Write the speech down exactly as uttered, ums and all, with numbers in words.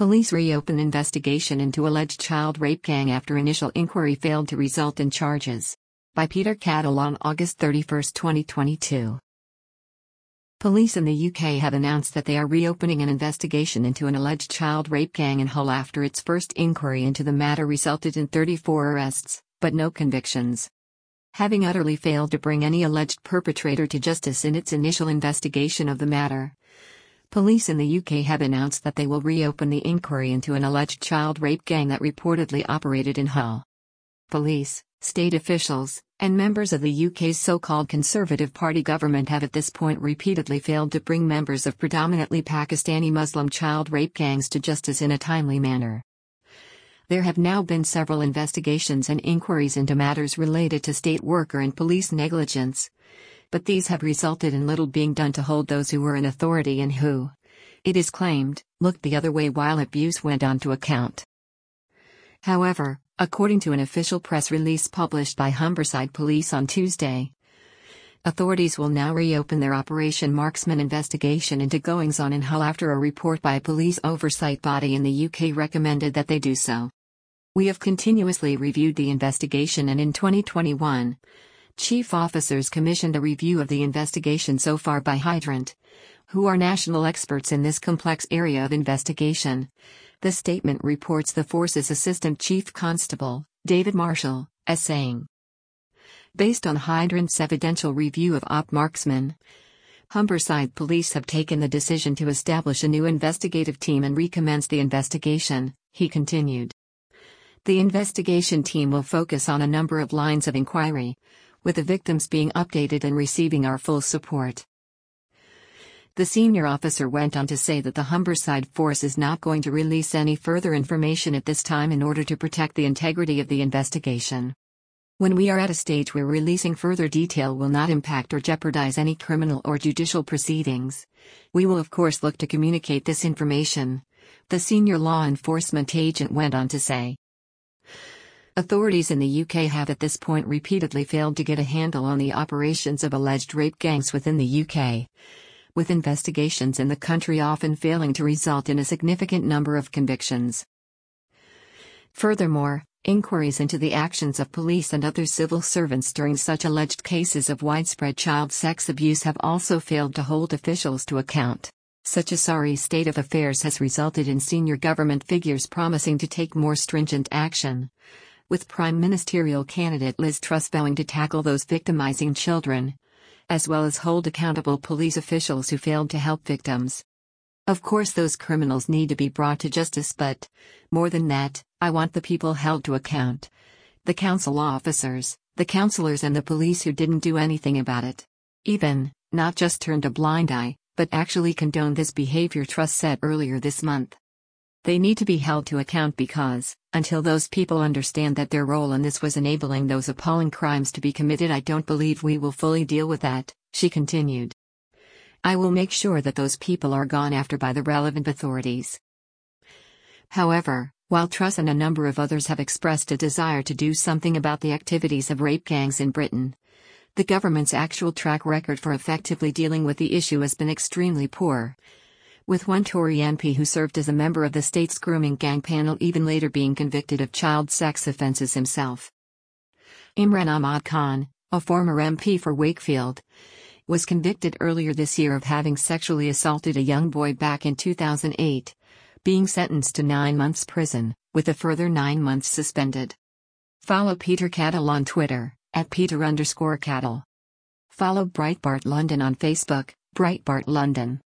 Police reopen investigation into alleged child rape gang after initial inquiry failed to result in charges. By Peter Cattle on August thirty-first, twenty twenty-two. Police in the U K have announced that they are reopening an investigation into an alleged child rape gang in Hull after its first inquiry into the matter resulted in thirty-four arrests, but no convictions. Having utterly failed to bring any alleged perpetrator to justice in its initial investigation of the matter, police in the U K have announced that they will reopen the inquiry into an alleged child rape gang that reportedly operated in Hull. Police, state officials, and members of the U K's so-called Conservative Party government have at this point repeatedly failed to bring members of predominantly Pakistani Muslim child rape gangs to justice in a timely manner. There have now been several investigations and inquiries into matters related to state worker and police negligence, but these have resulted in little being done to hold those who were in authority and who, it is claimed, looked the other way while abuse went on to account. However, according to an official press release published by Humberside Police on Tuesday, authorities will now reopen their Operation Marksman investigation into goings-on in Hull after a report by a police oversight body in the U K recommended that they do so. We have continuously reviewed the investigation, and in twenty twenty-one, chief officers commissioned a review of the investigation so far by Hydrant, who are national experts in this complex area of investigation. The statement reports the force's Assistant Chief Constable, David Marshall, as saying, based on Hydrant's evidential review of Op Marksman, Humberside Police have taken the decision to establish a new investigative team and recommence the investigation, he continued. The investigation team will focus on a number of lines of inquiry, with the victims being updated and receiving our full support. The senior officer went on to say that the Humberside force is not going to release any further information at this time in order to protect the integrity of the investigation. When we are at a stage where releasing further detail will not impact or jeopardize any criminal or judicial proceedings, we will of course look to communicate this information, the senior law enforcement agent went on to say. Authorities in the U K have at this point repeatedly failed to get a handle on the operations of alleged rape gangs within the U K, with investigations in the country often failing to result in a significant number of convictions. Furthermore, inquiries into the actions of police and other civil servants during such alleged cases of widespread child sex abuse have also failed to hold officials to account. Such a sorry state of affairs has resulted in senior government figures promising to take more stringent action, with Prime Ministerial candidate Liz Truss vowing to tackle those victimizing children, as well as hold accountable police officials who failed to help victims. Of course those criminals need to be brought to justice, but, more than that, I want the people held to account. The council officers, the councillors and the police who didn't do anything about it. Even, not just turned a blind eye, but actually condoned this behavior, Truss said earlier this month. They need to be held to account because, until those people understand that their role in this was enabling those appalling crimes to be committed, I don't believe we will fully deal with that, she continued. I will make sure that those people are gone after by the relevant authorities. However, while Truss and a number of others have expressed a desire to do something about the activities of rape gangs in Britain, the government's actual track record for effectively dealing with the issue has been extremely poor, with one Tory M P who served as a member of the state's grooming gang panel even later being convicted of child sex offences himself. Imran Ahmad Khan, a former M P for Wakefield, was convicted earlier this year of having sexually assaulted a young boy back in two thousand eight, being sentenced to nine months prison, with a further nine months suspended. Follow Peter Cattle on Twitter, at Peter underscore Cattle. Follow Breitbart London on Facebook, Breitbart London.